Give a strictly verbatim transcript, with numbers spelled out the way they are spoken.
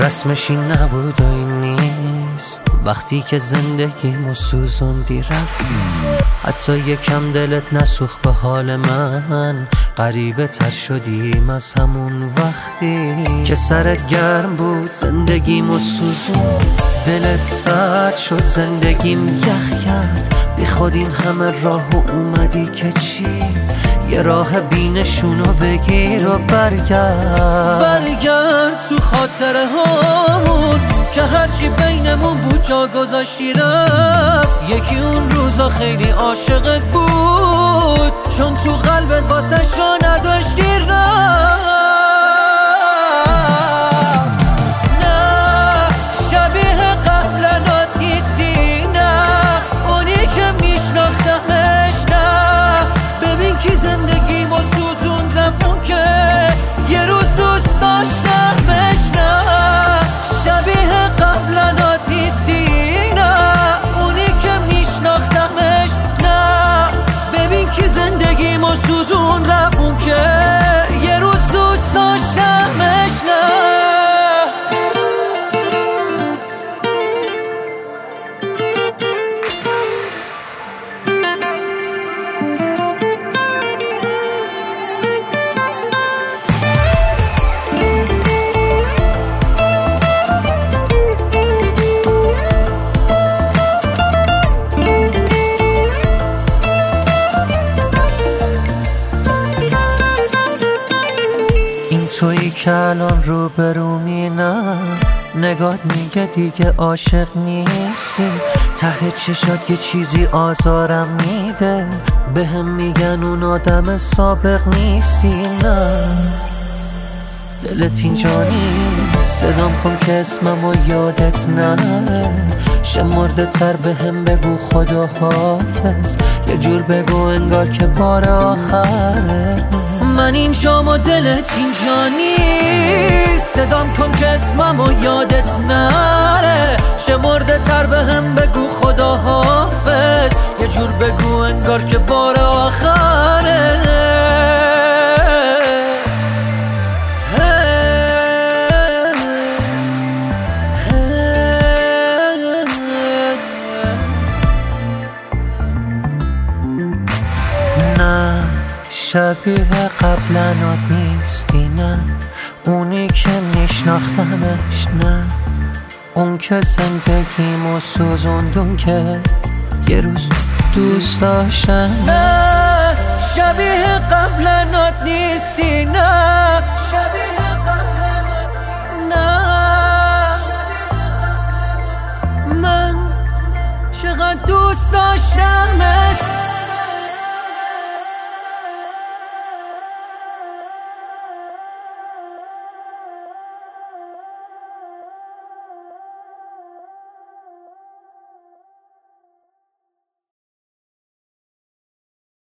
رسمش این نبود و این نیست. وقتی که زندگیمو سوزوندی رفتی، حتی یکم دلت نسوخت به حال من. غریبه تر شدیم از همون وقتی که سرت گرم بود زندگیمو سوزون. دلت سرد شد زندگیم یخ کرد، بی خود این همه راه و اومدی که چی؟ یه راه بینشونو بگیر و برگرد. برگرد تو خاطره هامون که هرچی بینمون بود جا گذاشتی رفت. یکی اون روزا خیلی عاشقت بود، چون تو قلبت واسه جا نداشتی رفت. نه شبیه قبلنات نیستی، نه اونی که میشناختمش. نه ببین کی زندگیمو سوزون رفون که یه روز دوست داشتمش. نه شبیه قبلنات نیستی، نه اونی که میشناختمش. نه ببین کی زندگیمو سوزون رفون که یه روز دوست داشتمش. نه تویی که الان رو برومی، نه نگات میگه دیگه عاشق نیستی. ته چشات یه چیزی آزارم میده، به هم میگن اون آدم سابق نیستی. نه دلت اینجا نیست، صدام کن که اسممو یادت نره. شمرده تر به هم بگو خدا حافظ، یه جور بگو انگار که بار آخره. من اینجام و دلت اینجا نیست، صدام کن که اسممو یادت نره. شمرده تر به هم بگو خدا حافظ، یه جور بگو انگار که بار آخره. نه شبیه قبلنات نیستی، نه اونی که میشناختمش. نه اون که زندگیمو سوزوندون که یه روز دوست داشتم. نه شبیه قبلنات نیستی، نه شبیه قبلنات. نه من چقدر دوست داشتمت.